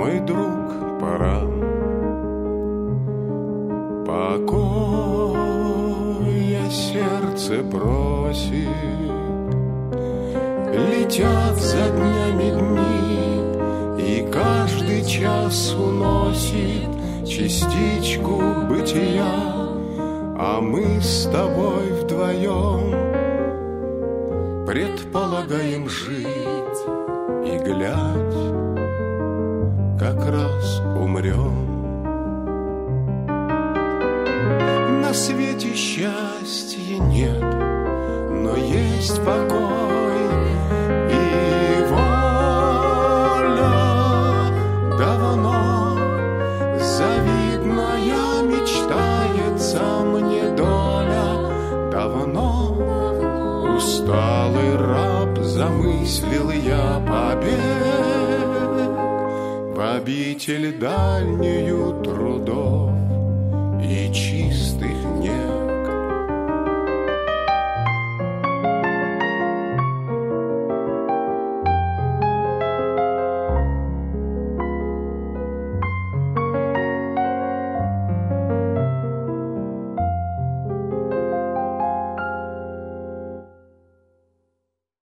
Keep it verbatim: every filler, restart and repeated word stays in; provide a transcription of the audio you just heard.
мой друг, пора. Покоя сердце просит, летят за днями дни, и каждый час уносит частичку бытия, а мы с тобой вдвоем предполагаем жить и, глядь, как раз умрем. На свете счастья нет, но есть покой и воля. Давно завидная мечтается мне доля. Давно усталый раб замыслил я побег в обитель дальнюю трудов.